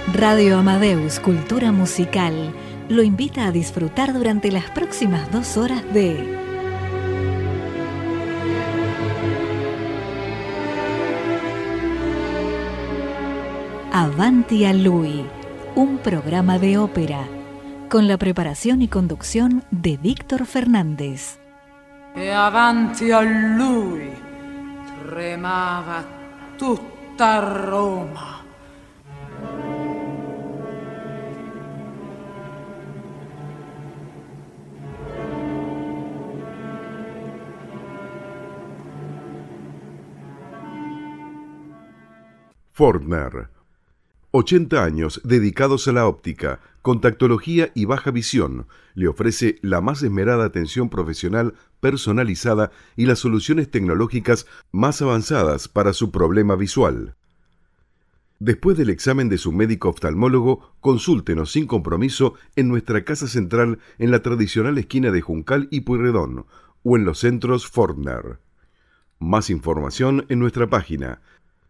Radio Amadeus Cultura Musical lo invita a disfrutar durante las próximas 2 horas de Avanti a Lui, un programa de ópera, con la preparación y conducción de Víctor Fernández. E avanti a lui tremava tutta Roma. Fortner. 80 años dedicados a la óptica, contactología y baja visión. Le ofrece la más esmerada atención profesional personalizada y las soluciones tecnológicas más avanzadas para su problema visual. Después del examen de su médico oftalmólogo, consúltenos sin compromiso en nuestra casa central en la tradicional esquina de Juncal y Pueyrredón o en los centros Fortner. Más información en nuestra página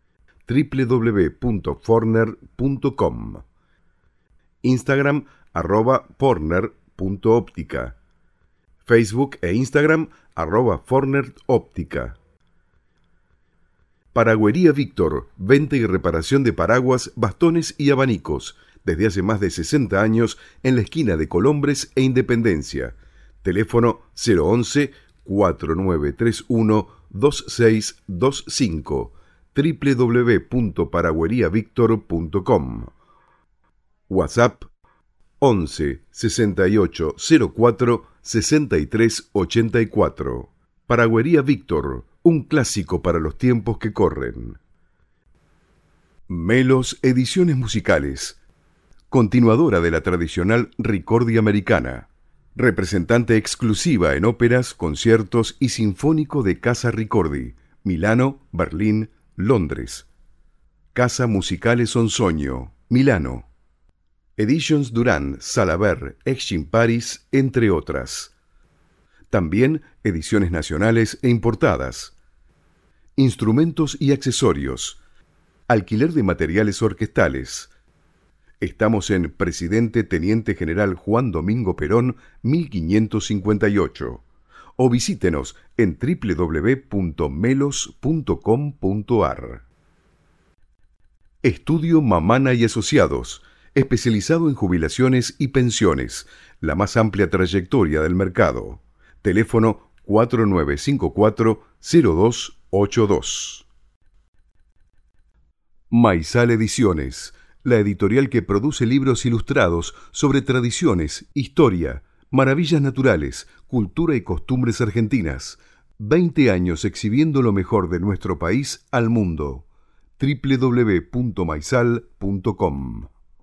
www.fortner.com. Instagram @fortner.óptica. Facebook e Instagram @fortneróptica. Paragüería Víctor, venta y reparación de paraguas, bastones y abanicos, desde hace más de 60 años en la esquina de Colombres e Independencia. Teléfono 011-4931-2625. www.paragüeriavictor.com. WhatsApp 11 68 04 63 84. Paragüería Víctor, un clásico para los tiempos que corren. Melos Ediciones Musicales, continuadora de la tradicional Ricordi americana, representante exclusiva en óperas, conciertos y sinfónico de Casa Ricordi, Milano, Berlín, Londres. Casa Musicale Sonsoño, Milano. Editions Durán, Salaber, Exim Paris, entre otras. También ediciones nacionales e importadas. Instrumentos y accesorios. Alquiler de materiales orquestales. Estamos en Presidente Teniente General Juan Domingo Perón, 1558. O visítenos en www.melos.com.ar. Estudio Mamana y Asociados, especializado en jubilaciones y pensiones, la más amplia trayectoria del mercado. Teléfono 4954-0282. Maizal Ediciones, la editorial que produce libros ilustrados sobre tradiciones, historia, maravillas naturales, cultura y costumbres argentinas. 20 años exhibiendo lo mejor de nuestro país al mundo. www.maizal.com.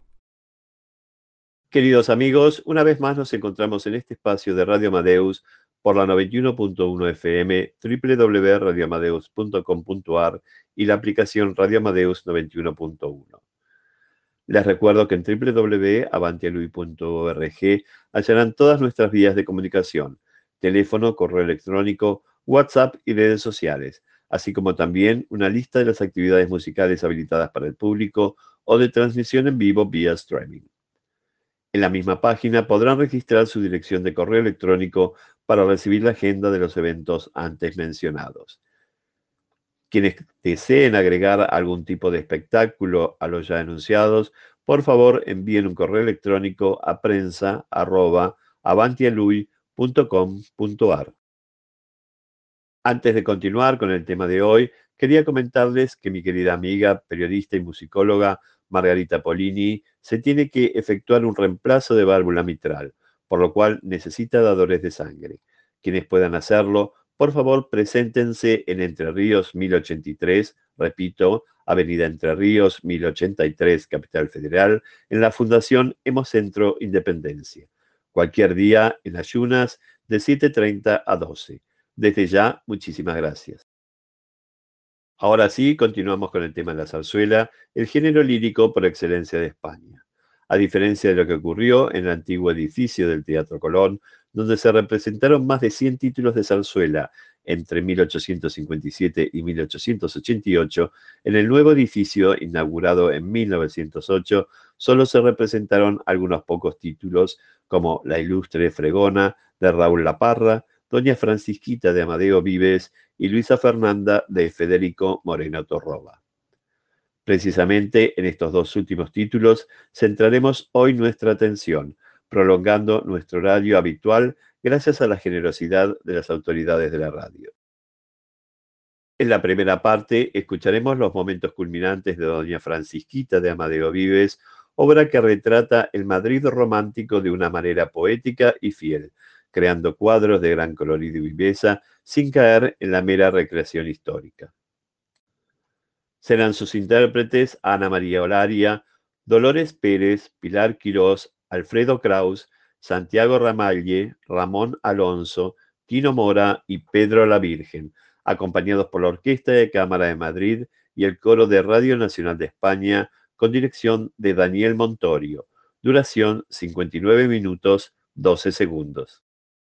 Queridos amigos, una vez más nos encontramos en este espacio de Radio Amadeus por la 91.1 FM, www.radioamadeus.com.ar y la aplicación Radio Amadeus 91.1. Les recuerdo que en www.avantialui.org hallarán todas nuestras vías de comunicación, teléfono, correo electrónico, WhatsApp y redes sociales, así como también una lista de las actividades musicales habilitadas para el público o de transmisión en vivo vía streaming. En la misma página podrán registrar su dirección de correo electrónico para recibir la agenda de los eventos antes mencionados. Quienes deseen agregar algún tipo de espectáculo a los ya anunciados, por favor envíen un correo electrónico a prensa@avantialui.com.ar. Antes de continuar con el tema de hoy, quería comentarles que mi querida amiga, periodista y musicóloga Margarita Polini se tiene que efectuar un reemplazo de válvula mitral, por lo cual necesita dadores de sangre. Quienes puedan hacerlo, por favor, preséntense en Entre Ríos 1083, repito, Avenida Entre Ríos 1083, Capital Federal, en la Fundación Hemocentro Independencia. Cualquier día en ayunas de 7:30 a 12. Desde ya, muchísimas gracias. Ahora sí, continuamos con el tema de la zarzuela, el género lírico por excelencia de España. A diferencia de lo que ocurrió en el antiguo edificio del Teatro Colón, donde se representaron más de 100 títulos de zarzuela entre 1857 y 1888, en el nuevo edificio inaugurado en 1908 solo se representaron algunos pocos títulos como La Ilustre Fregona de Raúl Laparra, Doña Francisquita de Amadeo Vives y Luisa Fernanda de Federico Moreno Torroba. Precisamente en estos dos últimos títulos centraremos hoy nuestra atención, prolongando nuestro horario habitual gracias a la generosidad de las autoridades de la radio. En la primera parte escucharemos los momentos culminantes de Doña Francisquita de Amadeo Vives, obra que retrata el Madrid romántico de una manera poética y fiel, creando cuadros de gran colorido y viveza sin caer en la mera recreación histórica. Serán sus intérpretes Ana María Olaria, Dolores Pérez, Pilar Quirós, Alfredo Kraus, Santiago Ramalle, Ramón Alonso, Tino Mora y Pedro la Virgen, acompañados por la Orquesta de Cámara de Madrid y el Coro de Radio Nacional de España, con dirección de Daniel Montorio. Duración 59 minutos 12 segundos.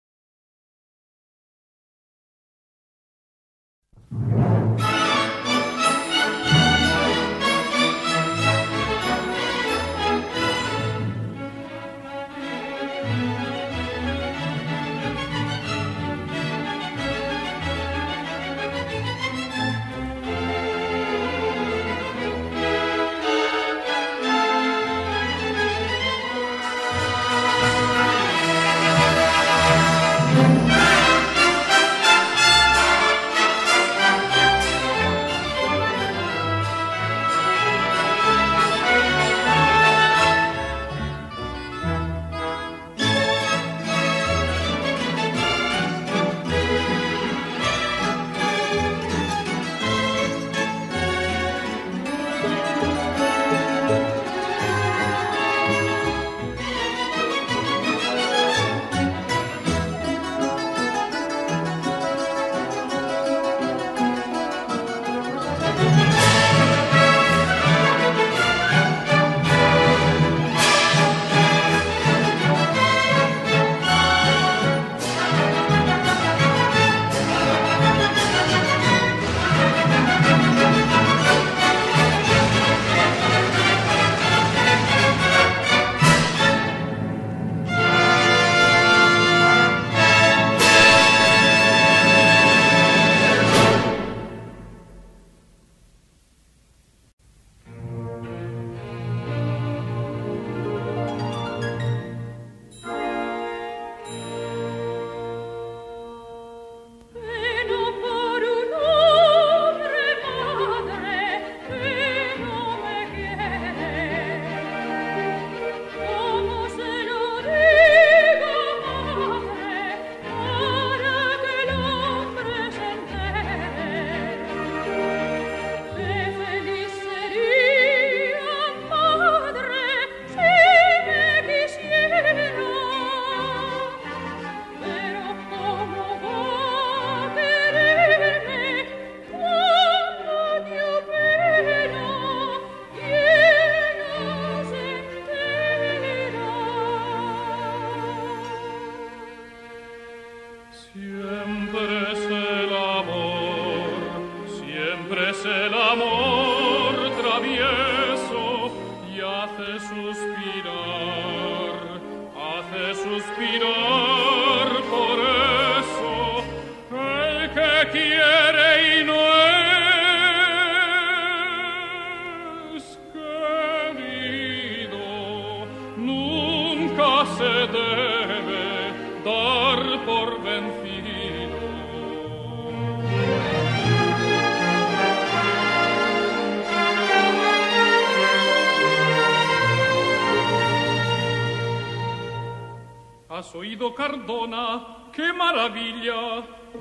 ¿Has oído, Cardona? ¡Qué maravilla!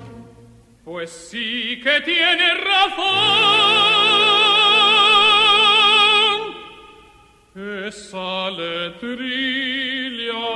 Pues sí que tiene razón esa letrilla.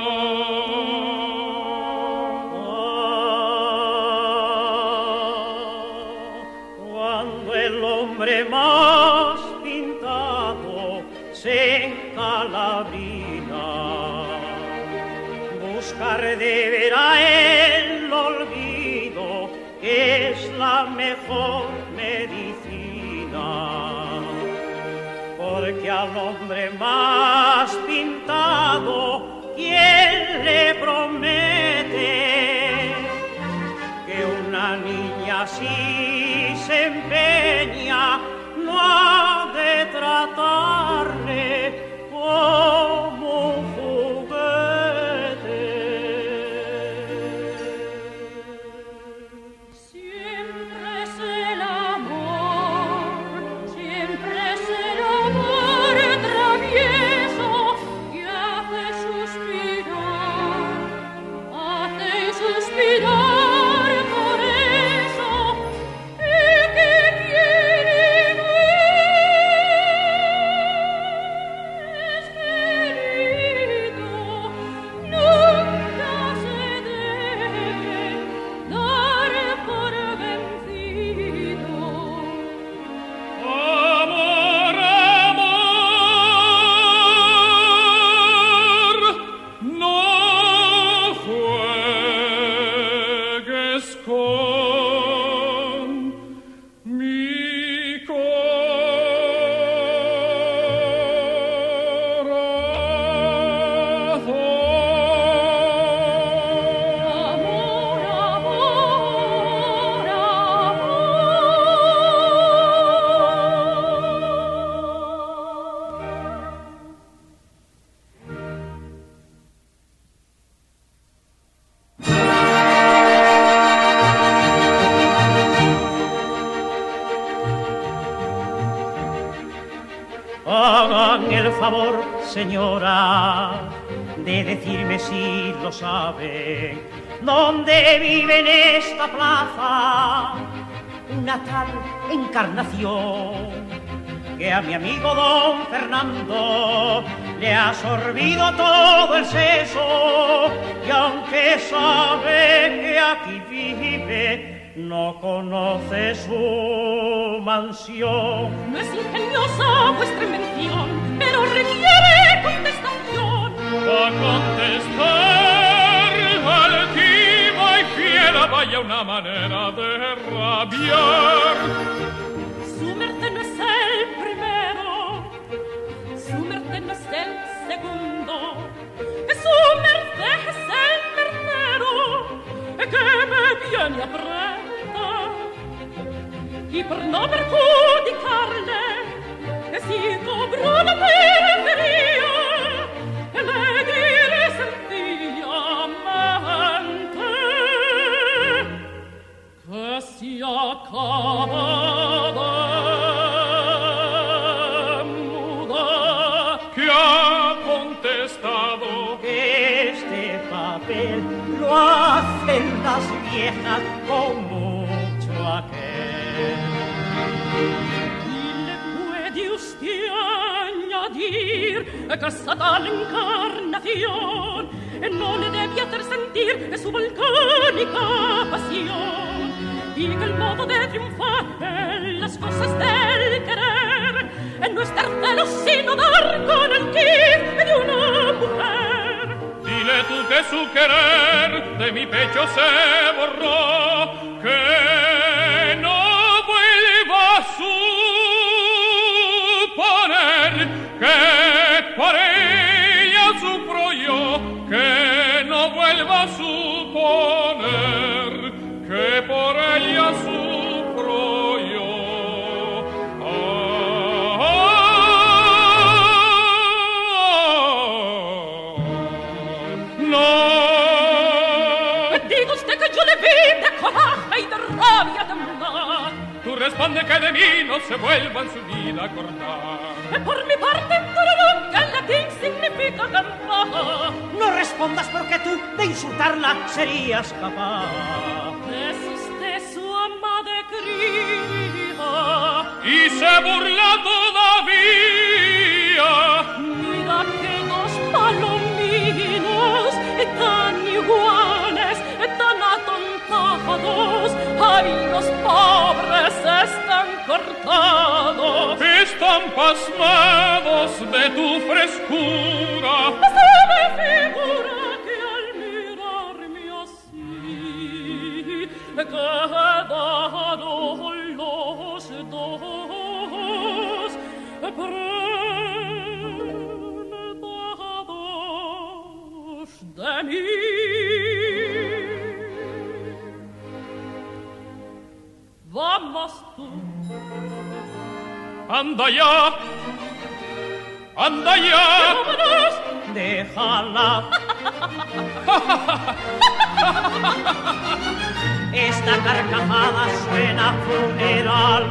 Cuando el hombre más pintado se encalabrina, buscar deberá el olvido, que es la mejor medicina. Por porque al hombre más pintado, ¿quién le promete que una niña así se empeña, no ha de tratarle como un juguete? Siempre es el amor travieso que hace suspirar por eso, y que quiere es querido, nunca se debe dar por vencido. Amor, amor, no juegues con mi Hagan el favor, señora, de decirme si lo saben, dónde vive en esta plaza una tal Encarnación, que a mi amigo don Fernando le ha sorbido todo el seso, y aunque sabe que aquí vive, no conoce su mansión. No es ingeniosa vuestra invención, pero requiere contestación. A contestar altiva y fiera vaya una manera de rabiar. Su merced no es el primero, su merced no es el segundo, que su merced es el tercero, que me viene a prenda. Y por no perjudicarle, que si cobró la periferia, le diré sencillamente que si acaba de mudar, que ha contestado que este papel lo hacen las viejas con mucho aquel. y le puede usted añadir que esa tal encarnación no le debe hacer sentir su volcánica pasión, y que el modo de triunfar en las cosas del querer no es dar celos sino dar con el kit de una mujer. dile tú que su querer de mi pecho se borró, que no vuelva a suponer que por ella sufro yo, que no vuelva a suponer que por ella sufro yo. No. Diga usted que yo le vi de coraje y de rabia temblar. Tú responde que de mí no se vuelva en su vida a acordar. Por mi parte, tururú, que en latín significa campana. No respondas porque tú de insultarla serías capaz. Es usted su ama de cría. Y se burla todavía. Mira que dos palominos tan iguales, tan atontados, ay, los pobres están cortados. Están pasmados de tu frescura. Se me figura que al mirarme así, quedaron los dos de mí. Vamos tú. Anda ya. Anda ya. Vámonos. Déjala. Esta carcajada suena a funeral.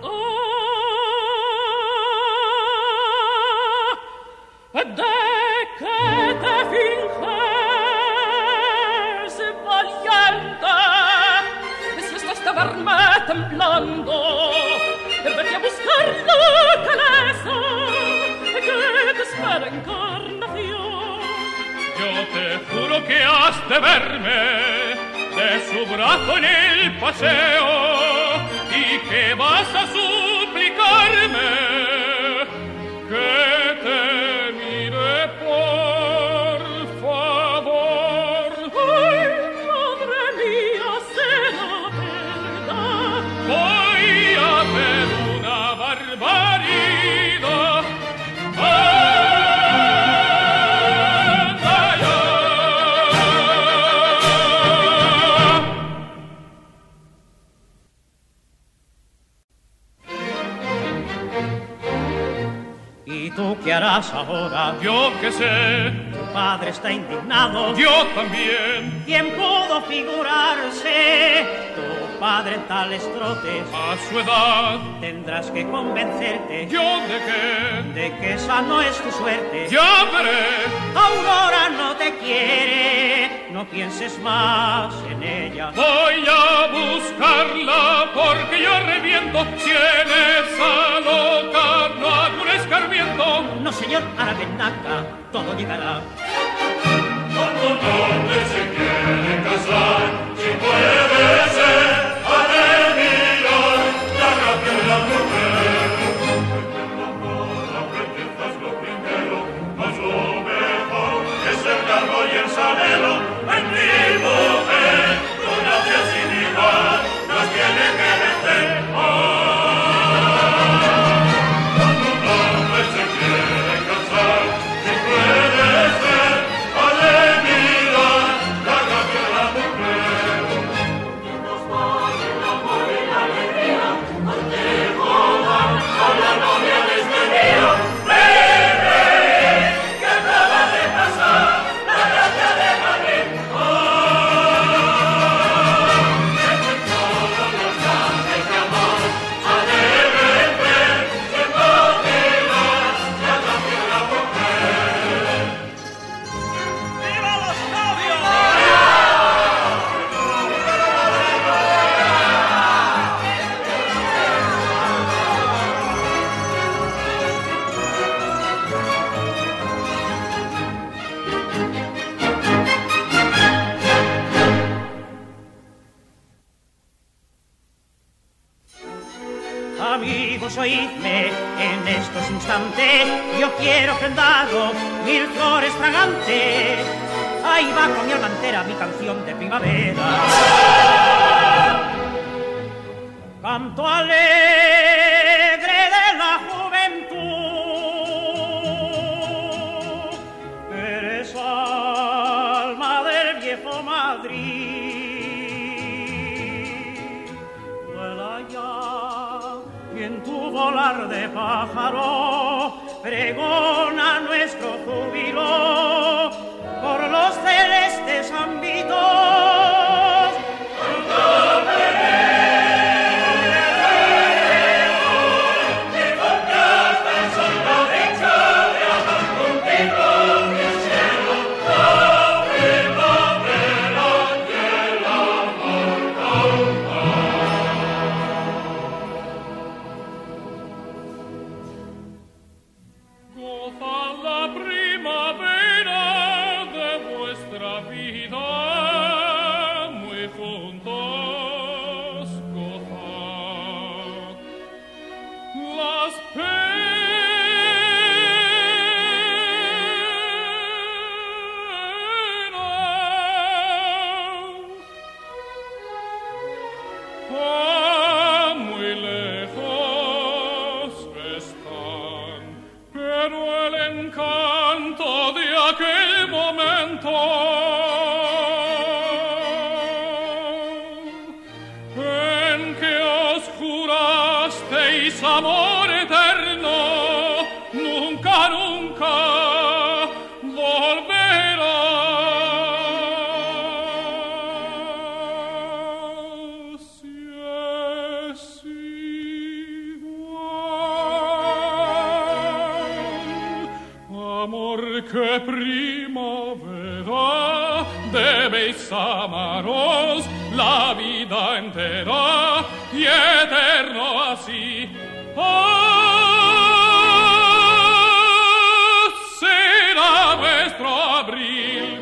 ¿De qué te finges valiente? Si estás de verme temblando, vete a buscar la cabeza que te espera encarnación. Yo te juro que has de verme de su brazo en el paseo y que vas a suplicarme que te mire por favor. Ay, madre mía, será verdad. Voy a ver una barbaridad. ¿Y tú qué harás ahora? Yo qué sé, Tu padre está indignado. yo también. ¿Quién pudo figurarse? Tu padre en tales trotes. A su edad, Tendrás que convencerte ¿yo de qué? de que esa no es tu suerte. Ya veré. Aurora no te quiere, no pienses más en ella. Voy a buscarla porque yo reviento si en esa loca no hago un escarmiento. No, señor Arabenaca, todo llegará. Cuando un hombre se quiere casar, si puede ser, ha de mirar la gracia de la mujer. El amor, la belleza es lo primero, mas lo mejor es el cargo y el salero. En mi mujer, tu gracia sin igual, nos tiene que vencer. Cuando un hombre se quiere casar, si puede ser, ha de mirar la gracia de la mujer. Nos va el amor y la alegría, ante Jehová, con la novia de este día. Que acaba de pasar la gracia de Madrid. En todos los cantes de amor, ha de vencer, siendo vivas la gracia de la mujer. ¡Viva los novios! Amigos, oídme en estos instantes. Yo quiero prendaros 1000 flores fragantes. Ahí va con mi alma entera mi canción de primavera. Canto alegre de la juventud. Eres alma del viejo Madrid. Vuela ya y en tu volar de pájaro pregona nuestro júbilo por los celestes ámbitos. Goza la primavera de vuestra vida, muy juntos gozad. Las penas muy lejos están, pero el encanto de aquel momento porque primavera debéis amaros la vida entera y eterno así. Será vuestro abril.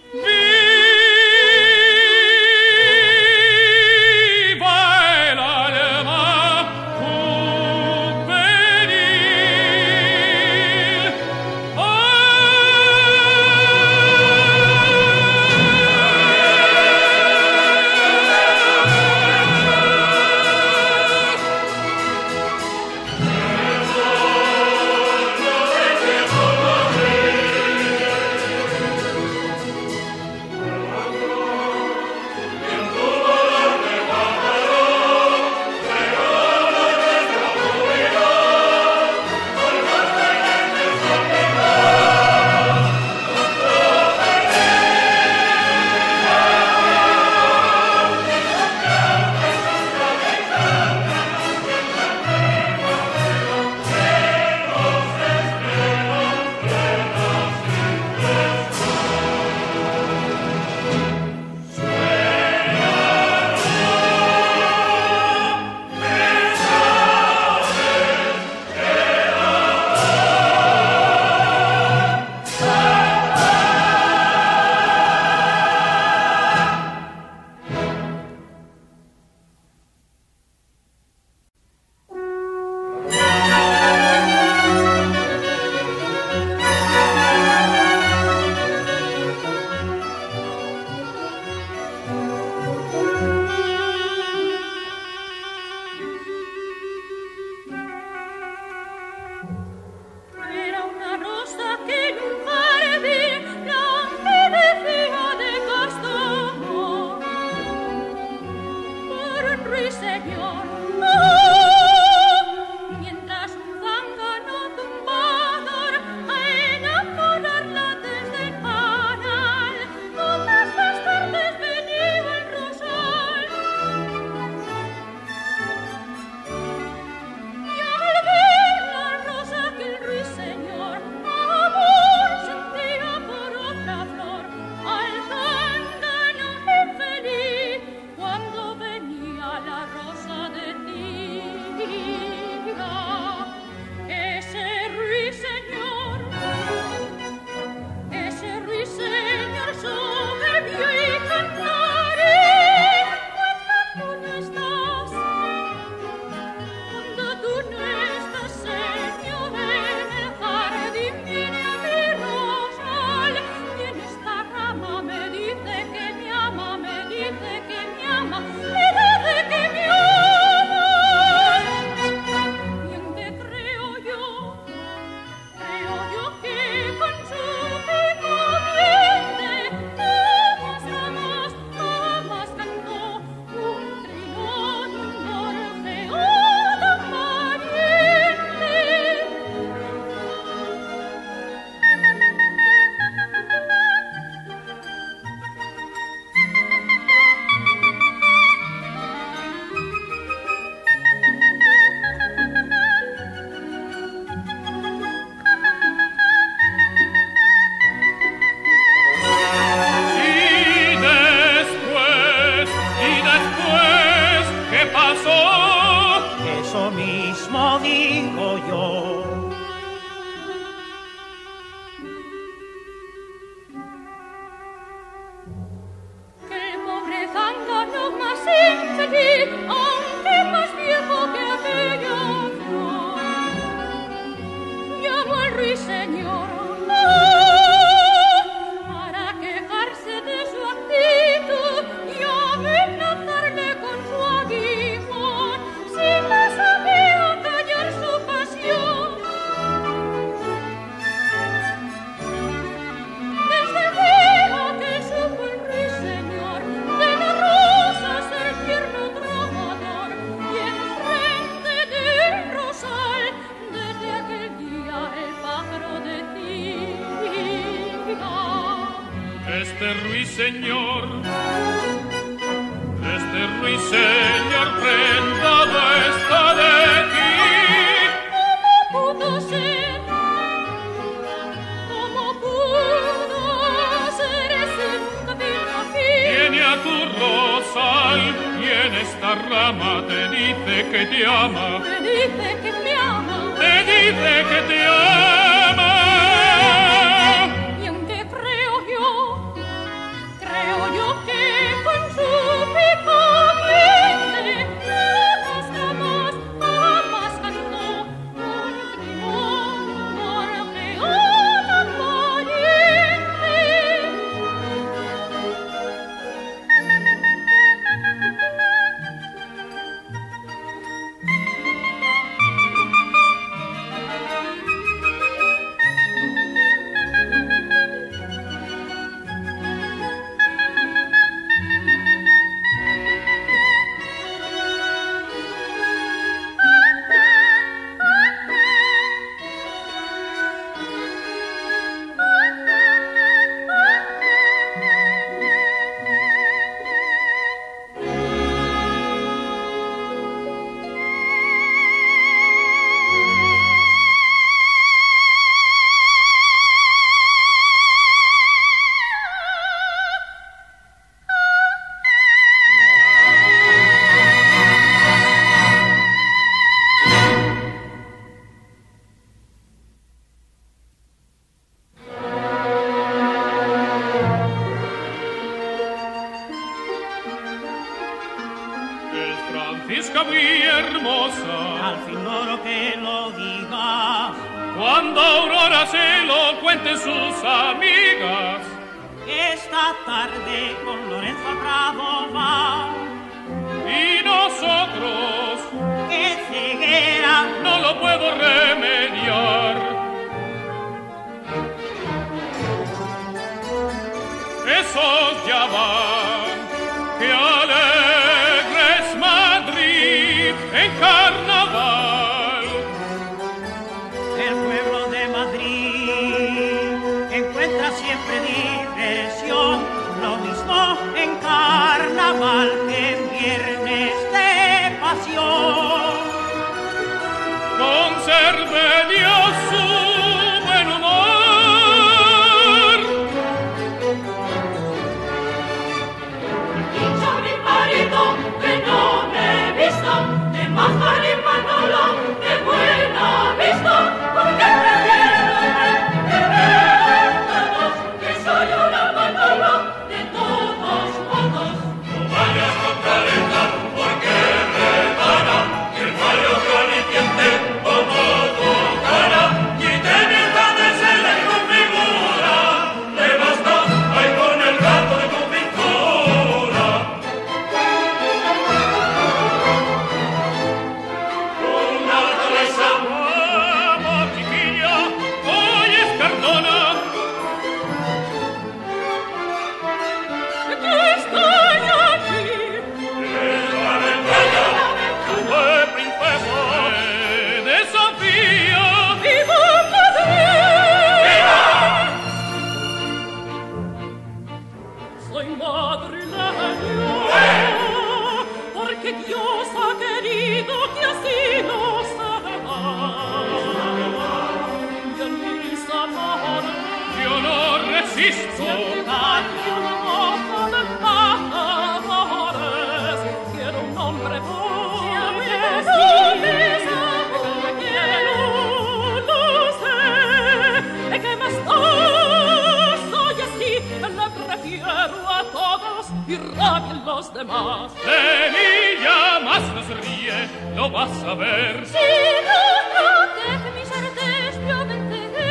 Este ruiseñor, prendado está de ti. ¿Cómo pudo ser? ¿Cómo en esta rama te dice que te ama. Me dice que me ama. Te dice que te ama. ¿Y en qué creo yo? Creo yo que con su picapiente unas ramas jamás cantó un primor que una pariente. Es Francisca muy hermosa. Al fin logro que lo digas. Cuando Aurora se lo cuente sus amigas. Esta tarde con Lorenzo a Prado va. Y nosotros, ¡Qué ceguera! no lo puedo remediar. Esos ya van, que alegre es Madrid en carnaval. El pueblo de Madrid encuentra siempre diversión, lo mismo en carnaval que en viernes de pasión. Conserve Dios su buen humor. Dicho mi marido que no me he visto, de Májar y Manolo, de Buena Vista, porque prefiero que vean todos que soy una Manolo de todos modos. No vayas con careta porque repara que el fallo floreciente como tu cara y te mientras se le configura. Le basta ahí con el gato de tu pintura. Una cabeza. Vamos, chiquilla, hoy es Cardona. Yo estoy aquí, Fue princesa de Sofía. viva Madrid. Soy madrileña, porque Dios ha querido que así lo sea. Y en mis amores Yo no resisto. hay una moza de embajadores. Quiero un hombre fuerte, que no lo sé, que más soy así, le prefiero a todos y rabien los demás. De mí ya más no se ríe, lo vas a ver. Si no protege mis artes, yo venceré.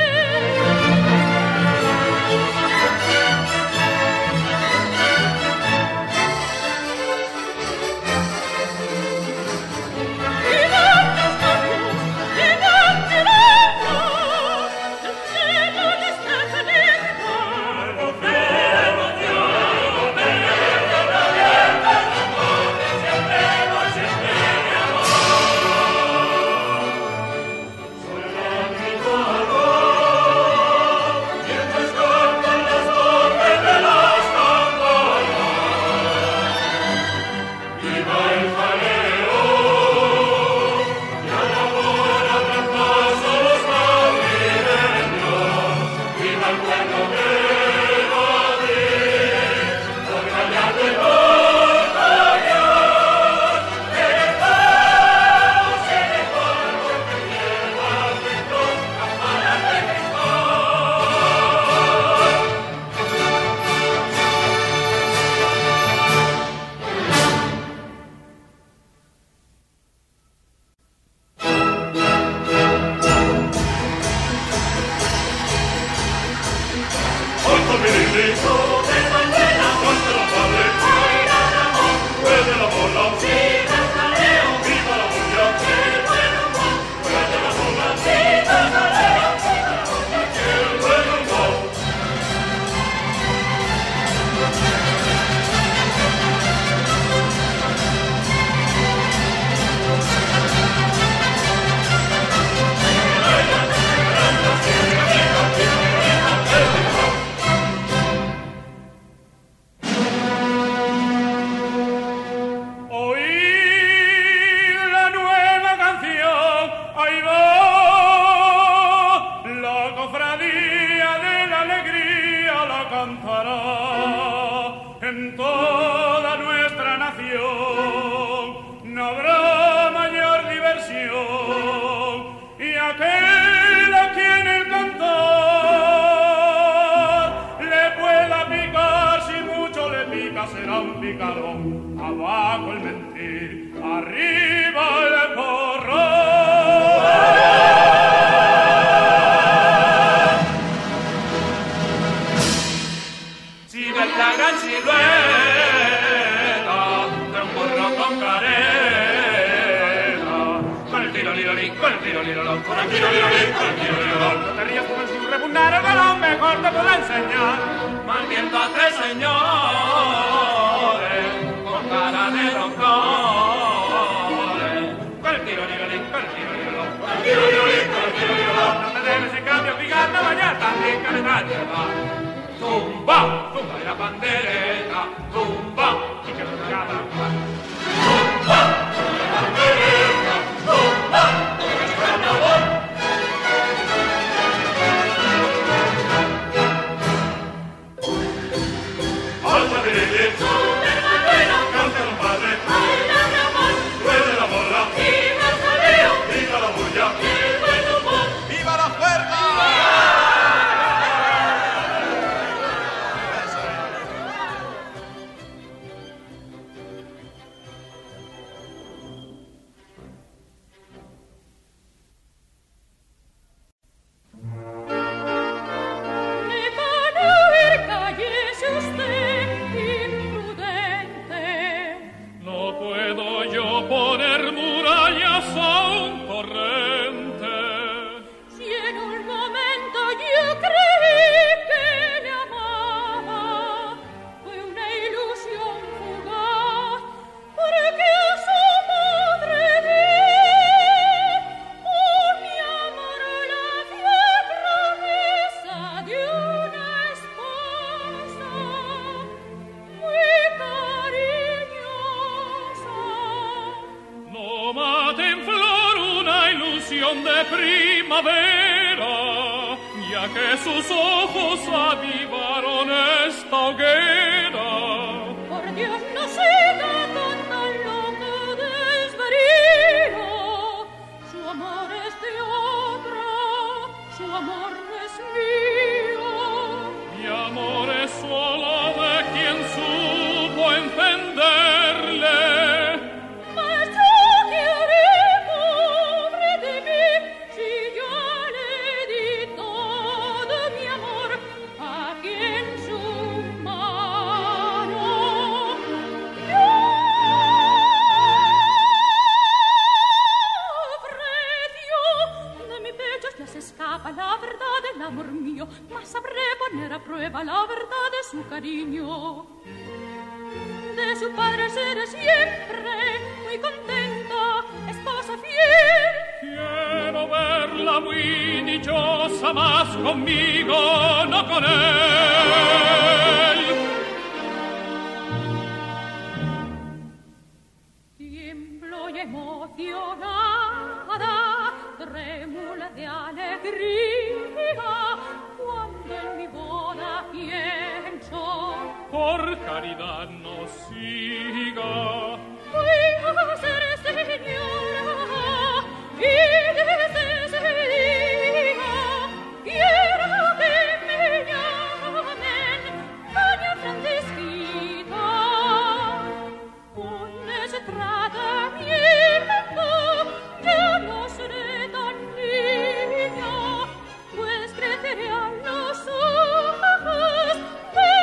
Pues creceré a los ojos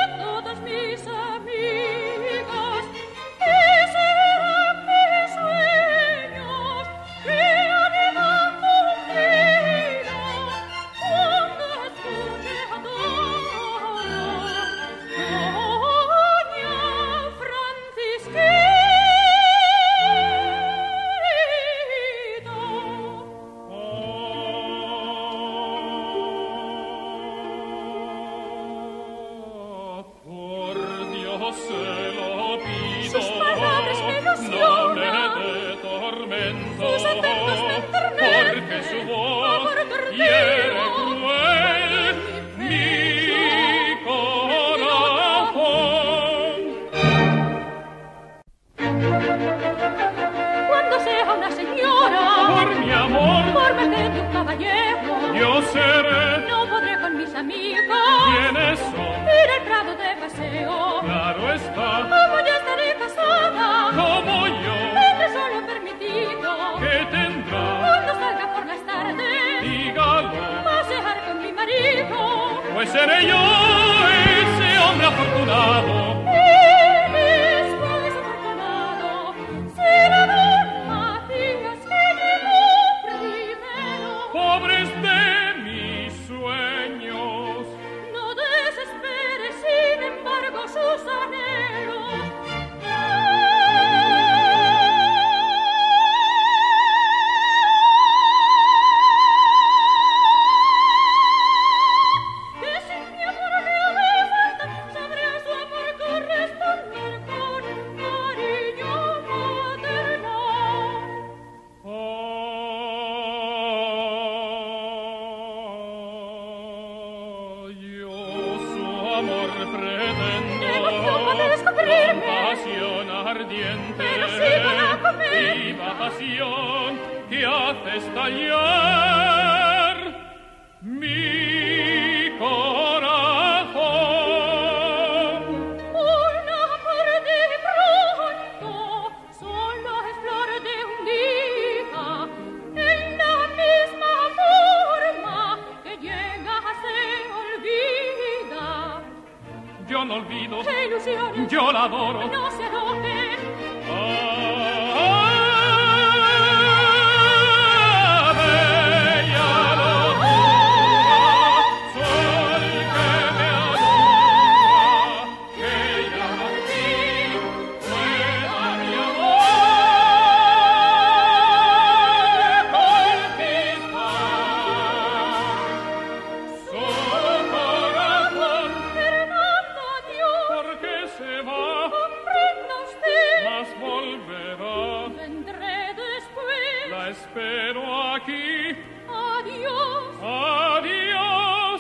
se lo pido. Sus palabras me ilusionan. No me dé tormento. Sus acentos me enternecen. Porque su voz Amor tardío. hiere cruel mi corazón. Cuando sea una señora, Por mi amor, por merced de un caballero, yo seré. no podré con mis amigos ¿Quiénes son? ir al prado de paseo. Claro está, Como ya estaré casada, como yo, tendré solo permitido que tendrá, cuando salga por las tardes dígalo, pasear con mi marido. pues seré yo ese hombre afortunado. Eres pues afortunado, será don Matías que llegó primero. Pobres de mis sueños, No desespere, sin embargo, sus anhelos. Que si mi amor le hace falta, sabré a su amor corresponder con cariño maternal. yo su amor pretendo, ¡Qué emoción para descubrirme! pasión ardiente, Pero sí para comer. viva pasión que hace estallar mi corazón. Un amor de pronto solo es flor de un día, en la misma forma que llega se olvida. Yo no olvido, ¡Qué ilusiones! yo la adoro. No se aloque, Bella locura, sol que me alumbra, que llama a ti, pueda mi amor conquistar su corazón. Fernando, adiós. ¿Por qué se va? Comprenda usted, Mas volverá. vendré después. La espero aquí. Adiós. Adiós.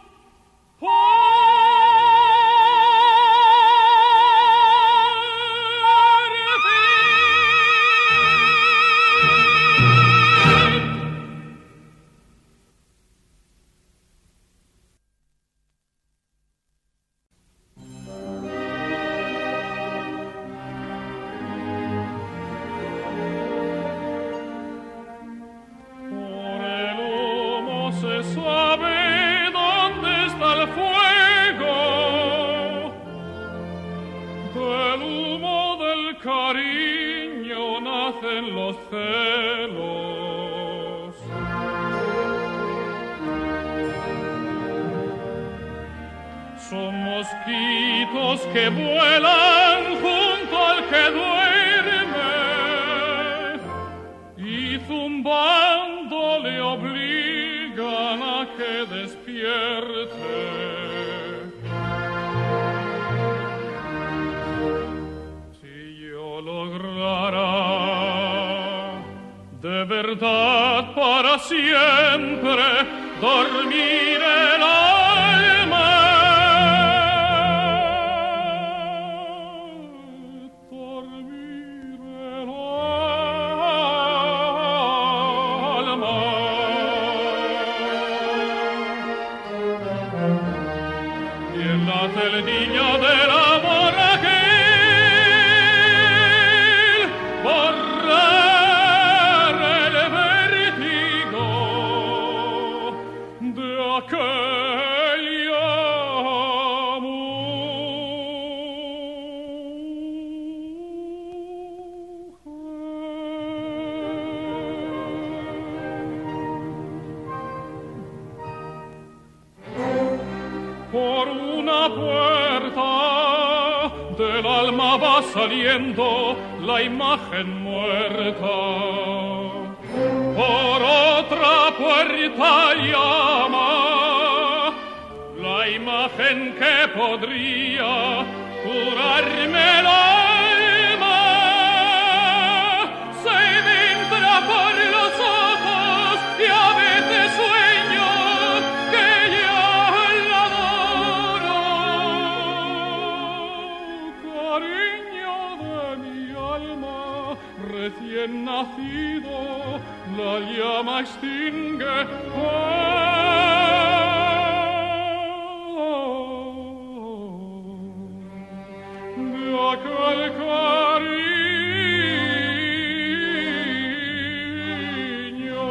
Por el humo se sabe dónde está el fuego. Del humo del cariño nacen los celos. Son mosquitos que vuelan junto al que duerme y zumbando le obligan a que despierte. Si yo lograra de verdad para siempre dormir el alma, dormir el alma. Y nace el niño del amor aquel, borrar el vértigo de aquel Por una puerta del alma va saliendo la imagen muerta. Por otra puerta llama la la imagen que podría curarme el alma se me entra por los ojos y a veces sueño que ya la adoro. Cariño de mi alma recién nacido, la llama extingue. De aquel cariño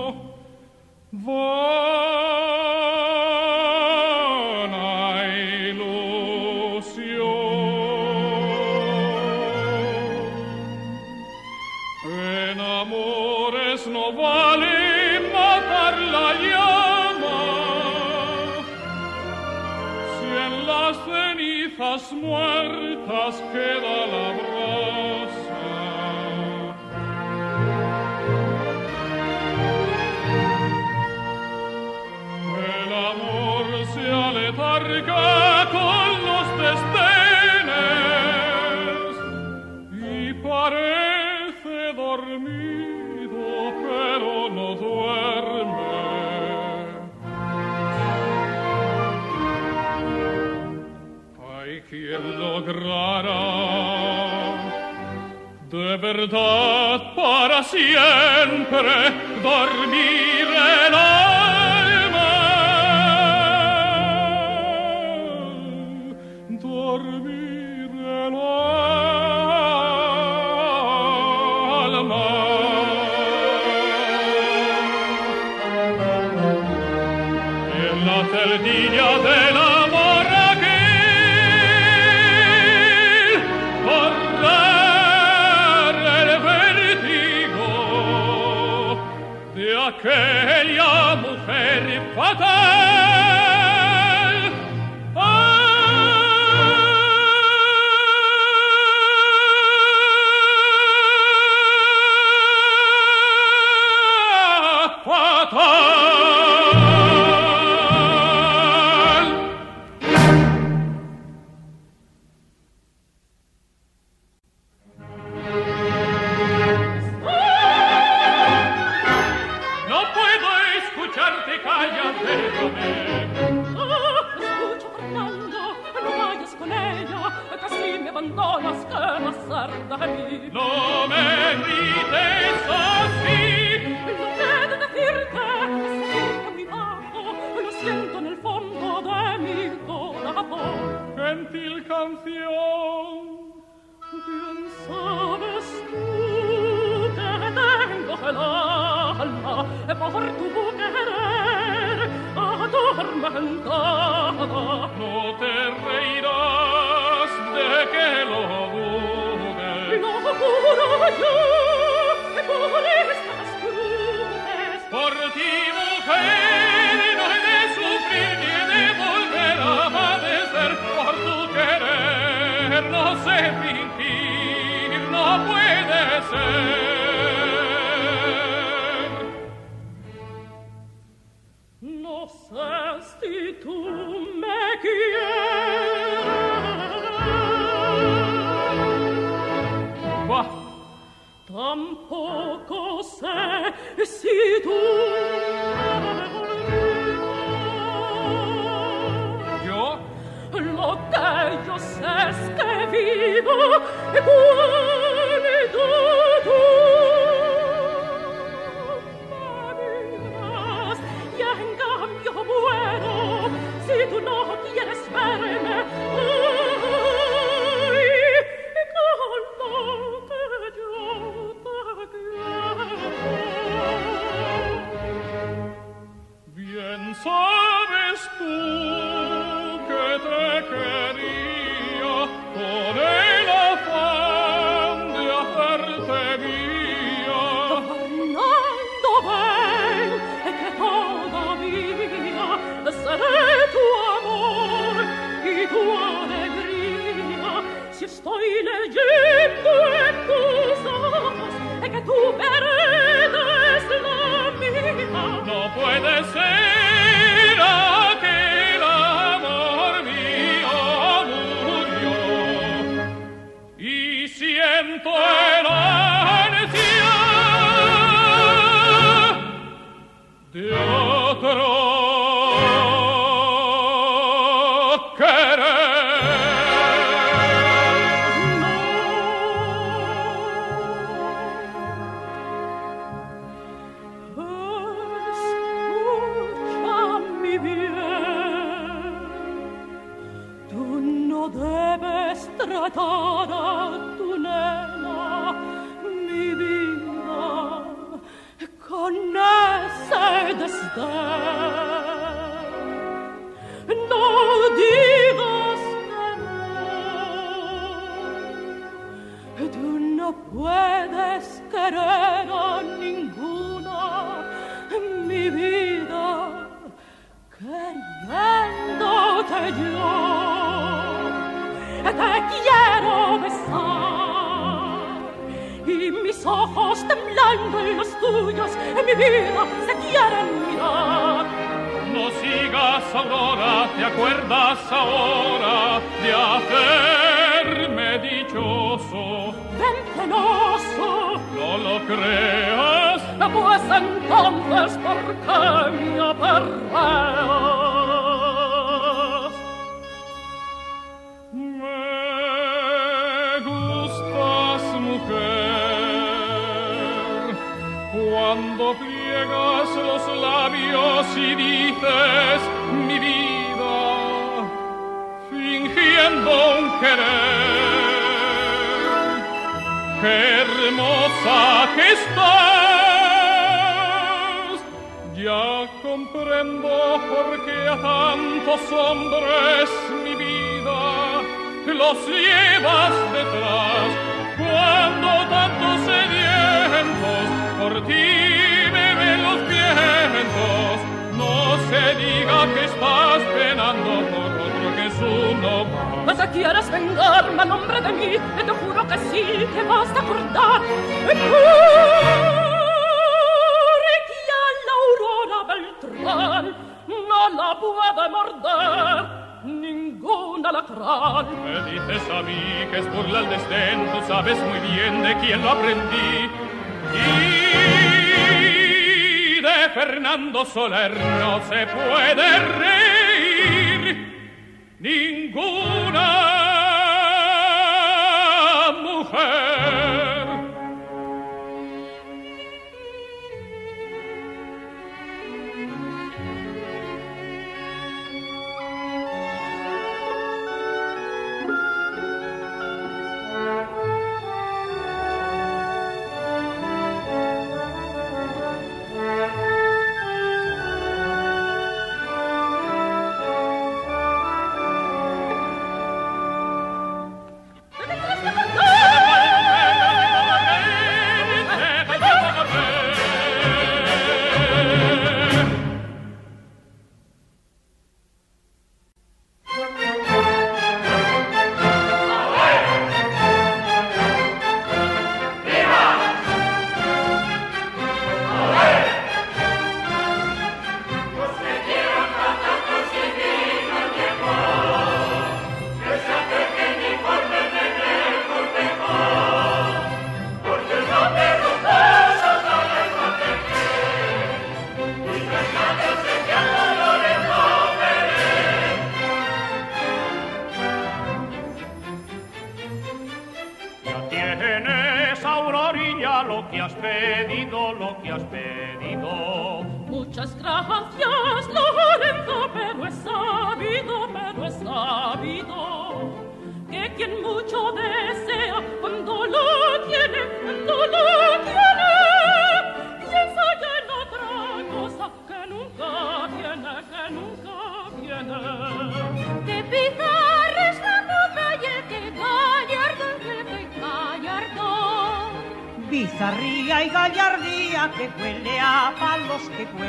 vana ilusión. En amores no vale matar la llama, si en las cenizas muertas queda la brasa. El amor se aletarga con los desdenes y parece dormido, pero no duerme. Hay quien lograra de verdad para siempre dormir el alma, dormir el alma. En la celdilla del amor aquel borrar el vértigo de aquella mujer fatal. Fatal. No puedo escucharte, cállate, Escucha, Fernando, no vayas con ella, casi me abandonas, que más cerca de mí. no me grites así. No he de decirte, siento muy bajo, lo siento en el fondo de mi corazón. Gentil canción, Bien sabes tú que tengo el alma por tu querer atormentada. no te reirás de que lo dudes. Lo juro yo, por estas cruces. Por ti, mujer, no he de sufrir ni he de volver a padecer. Por tu querer no sé fingir, no puede ser. No sé si tú me quieres. Bah, Tampoco sé si tú me olvidas. yo Lo que yo sé es que vivo cuando tú me miras, y en cambio muero si tú no quieres verme. Ay, con lo que yo te quiero. bien sabes tú que te quería con el afán de hacerte mía. Fernando, ven, que todavía seré tu amor y tu alegría. Si estoy leyendo en tus ojos que tu verdad es la mía. No puede ser aquel amor no debes tratar a tu nena, mi vida, con ese desdén. No digas que no, tú no puedes querer a ninguna, mi vida, queriéndote yo. Te quiero besar y mis ojos temblando en los tuyos, en mi vida se quieren mirar. No sigas, Aurora, ¿te acuerdas ahora de hacerme dichoso? Ven celoso, No lo creas, pues entonces ¿por qué me aperreas? me gustas, mujer, cuando pliegas los labios y dices mi vida, fingiendo un querer. ¡Qué hermosa que estás! Ya comprendo por qué a tantos hombres, mi vida, los llevas detrás. Cuando tantos sedientos por ti beben los vientos, no se diga que estás penando por otro que es uno más. Mas quieres vengarme a nombre de mí, te juro que sí, te vas a acordar. Porque a la Aurora Beltrán no la puede morder ningún alacrán. Me dices a mí que es burla el desdén, tú sabes muy bien de quién lo aprendí. Y de Fernando Soler no se puede reír ninguna mujer. Muchas gracias, Lorenzo, pero es sabido que quien mucho desea, cuando lo tiene, piensa ya en otra cosa que nunca viene. De pizarras la moda y el que gallardo. Bizarría y gallardía que huele a palos,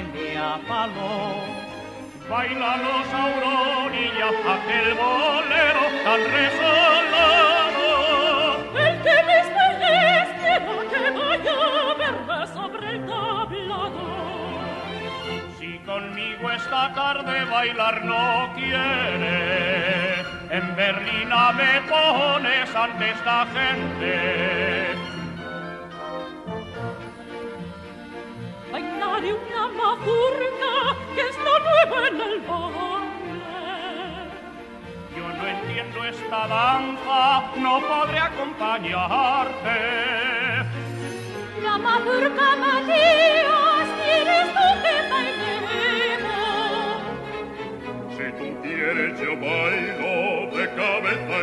Bailanos, Aurorilla, aquel bolero tan resolado. El que me espalles quiera que vaya a verme sobre el tablado. Si conmigo esta tarde bailar no quiere, en berlina me pones ante esta gente. Bailaré una mazurca que está nueva en el baile. Yo no entiendo esta danza, no podré acompañarte. La mazurca, Matías, ¿quieres tú que bailemos? Si tú quieres yo bailo de cabeza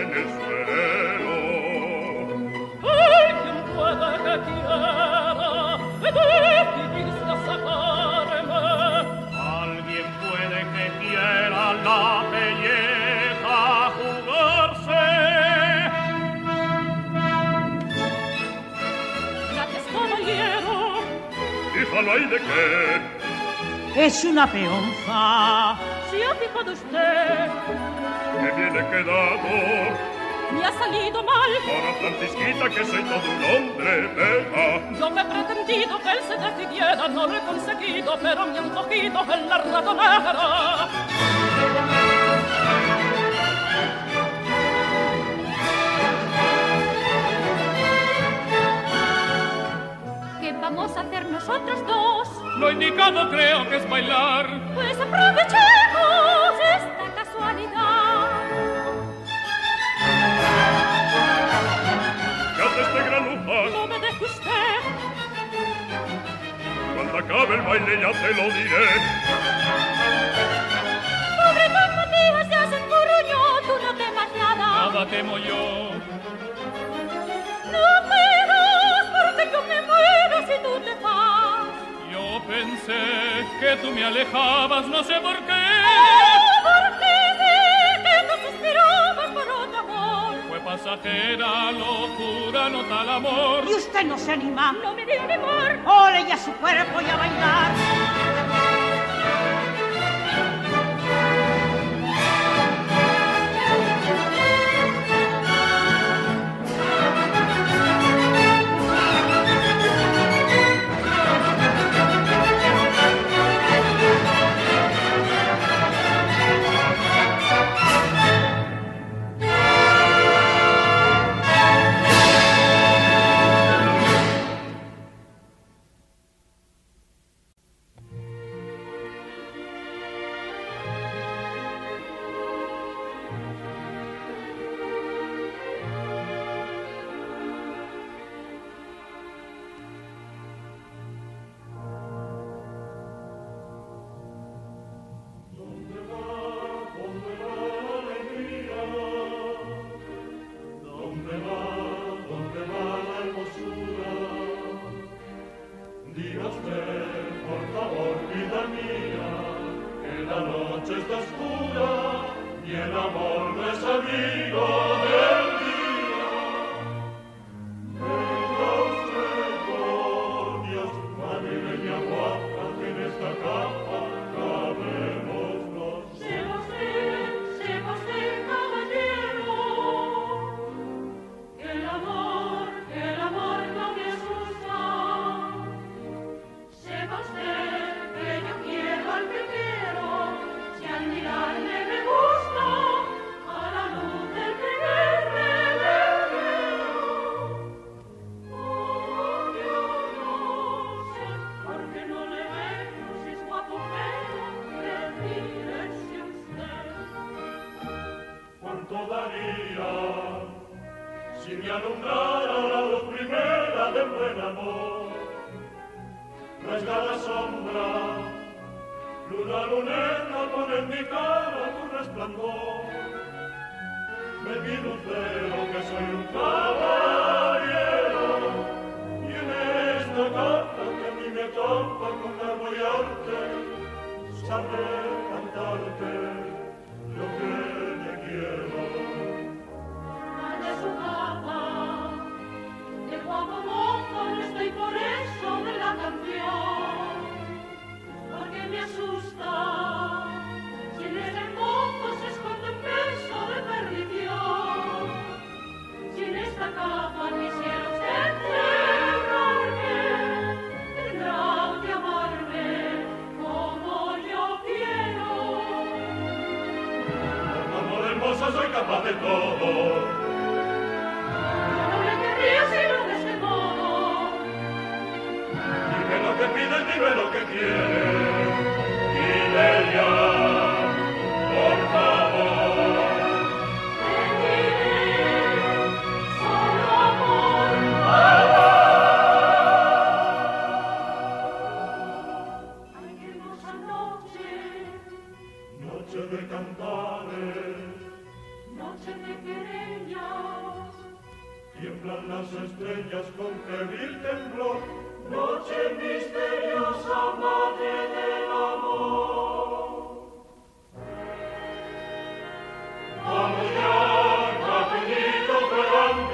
baile que Es una peonza. ¿Se ha fijado usted? me viene quedado. Me ha salido mal. Para Francisquita que soy todo un hombre, venga. Yo me he pretendido que él se decidiera, no lo he conseguido, pero me han cogido en la ratonera. ¿Qué vamos a hacer nosotros dos? Lo indicado creo que es bailar. Pues aprovechemos esta casualidad. ¿Qué hace este granuja? No me deje usted. Cuando acabe el baile ya te lo diré. Pobre Don Matías, ya se enfurruñó, tú no temas nada. Nada temo yo. No temas, porque yo me muero si tú te vas. Yo pensé que tú me alejabas, no sé por qué. Porque sé que tú suspirabas por otro amor. Fue pasajera locura, no tal amor. Y usted no se anima. No me diga amor. Ole ya su cuerpo y a bailar.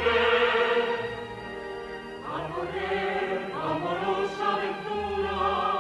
Vámonos, aventura.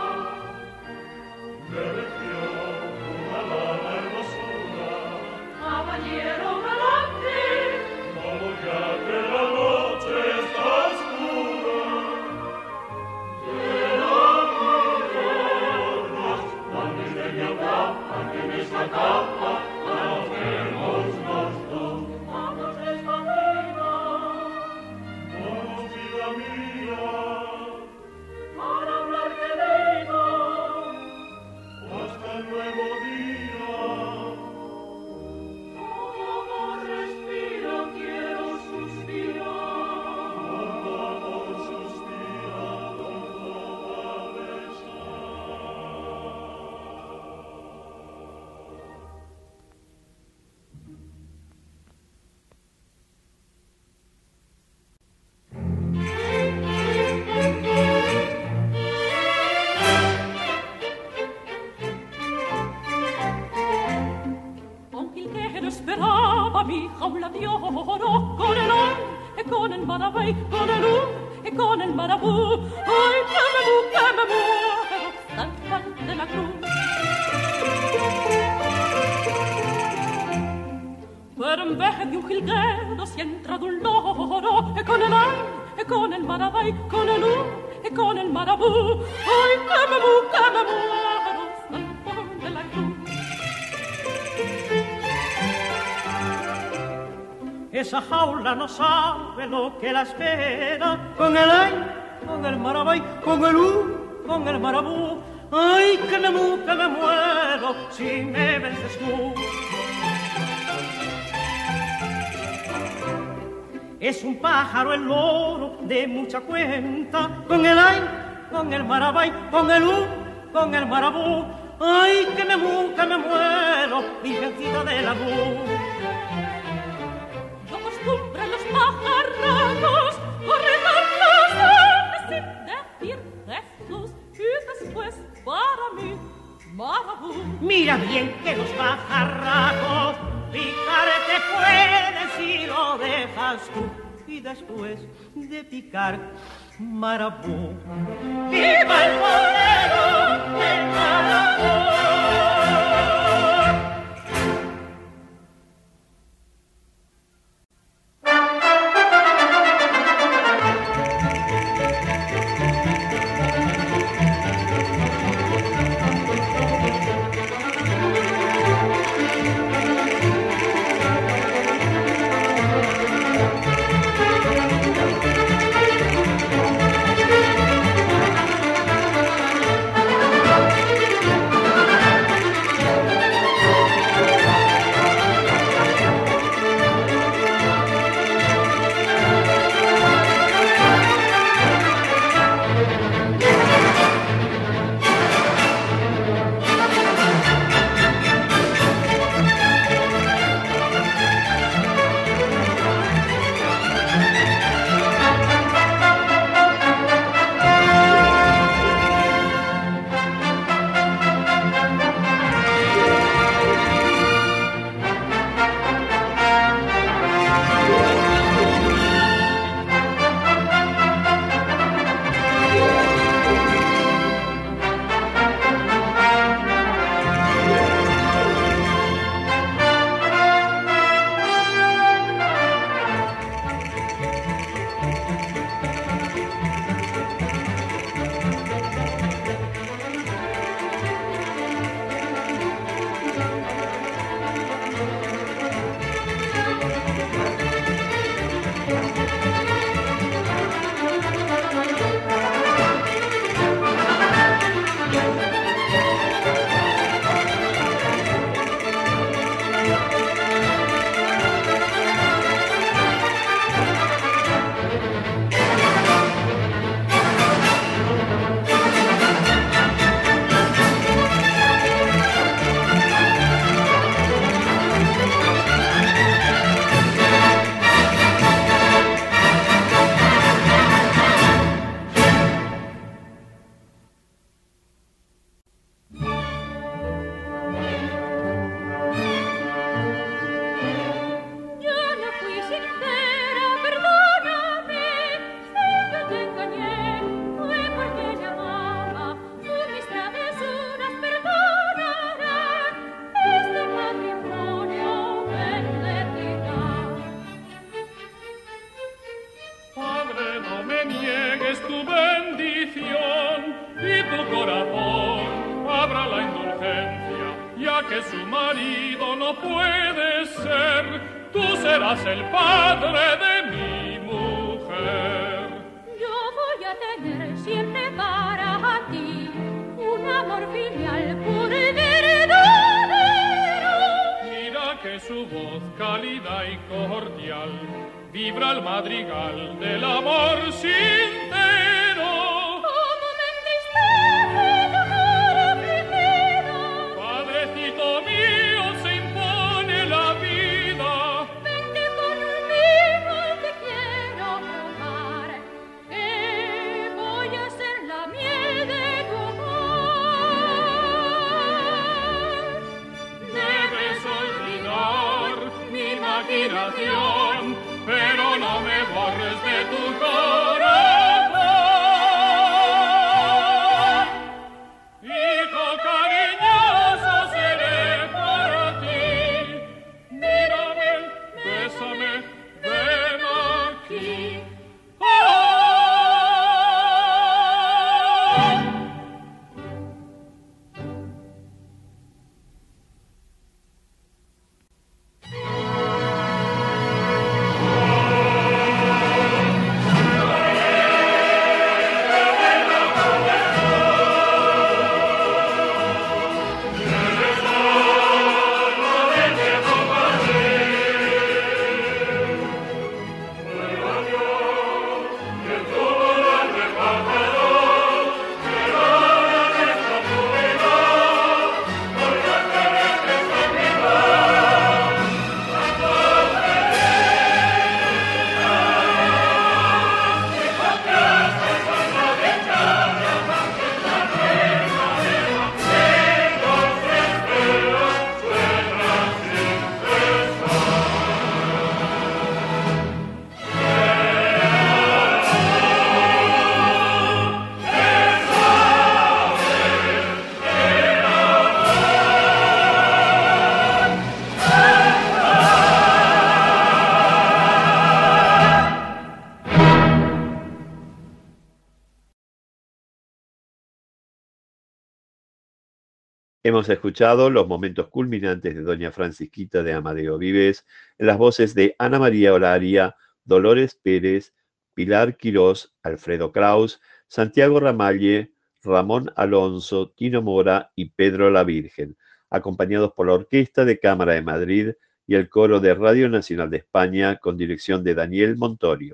mi jaula de oro, con el on e con el marabey, con el e con el marabú. Ay, que me muero, San Juan de la Cruz. Pero en vez de un jilguero si entra de un loro, e con el on e con el marabey, con el e con el marabú. Ay, que me muero, San Juan de la Cruz. Esa jaula no sabe lo que la espera, con el ay, con el marabay, con el marabú. Ay, que me muero, si me vences tú. Es un pájaro el loro de mucha cuenta, con el ay, con el marabay, con el marabú. Ay, que me muero, virgencita del amor. Acostumbran los pajarracos a regar sin decir Jesús y después para mí marabú. Mira bien que los pajarracos picarte pueden si lo dejas tú y después de picar marabú. ¡Viva el bolero del marabú! Debes olvidar mi magia. admiración, pero no me borres de tu corazón. Hijo cariñoso seré para ti. Mírame, bésame, ven aquí. Hemos escuchado los momentos culminantes de Doña Francisquita de Amadeo Vives en las voces de Ana María Olaria, Dolores Pérez, Pilar Quirós, Alfredo Kraus, Santiago Ramalle, Ramón Alonso, Tino Mora y Pedro la Virgen, acompañados por la Orquesta de Cámara de Madrid y el Coro de Radio Nacional de España con dirección de Daniel Montorio.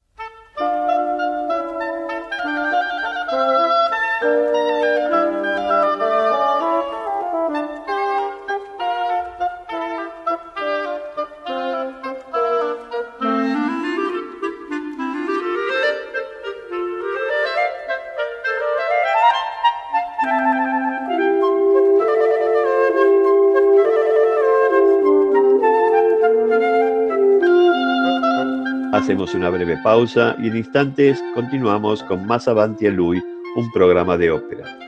Hacemos una breve pausa y en instantes continuamos con Más Avanti a Lui, un programa de ópera.